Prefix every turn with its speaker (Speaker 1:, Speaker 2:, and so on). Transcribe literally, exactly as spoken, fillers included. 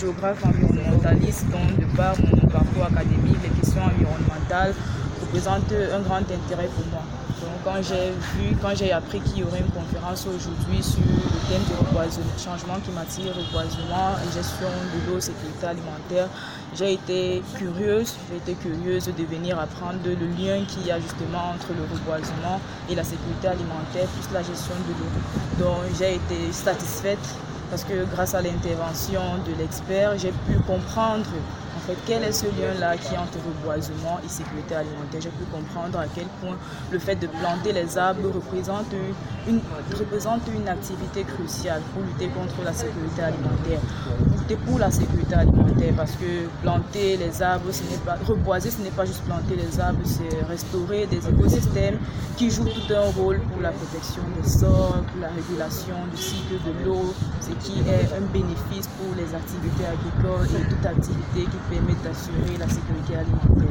Speaker 1: géographe environnementaliste, donc de par mon parcours académique, les questions environnementales représentent un grand intérêt pour moi. Donc quand j'ai vu, quand j'ai appris qu'il y aurait une conférence aujourd'hui sur le thème du reboisement, changement climatique, reboisement et gestion de l'eau, sécurité alimentaire, j'ai été curieuse, j'ai été curieuse de venir apprendre le lien qu'il y a justement entre le reboisement et la sécurité alimentaire, plus la gestion de l'eau. Donc j'ai été satisfaite parce que grâce à l'intervention de l'expert, j'ai pu comprendre en fait quel est ce lien-là qui est entre reboisement et sécurité alimentaire. J'ai pu comprendre à quel point le fait de planter les arbres représente une, représente une activité cruciale pour lutter contre la sécurité alimentaire. Lutter pour la sécurité alimentaire parce que planter les arbres, ce n'est pas, reboiser, ce n'est pas juste planter les arbres, c'est restaurer des écosystèmes qui jouent tout un rôle pour la protection des sols, pour la régulation du cycle de l'eau, ce qui est un bénéfice pour les activités agricoles et toute activité qui permet d'assurer la sécurité alimentaire.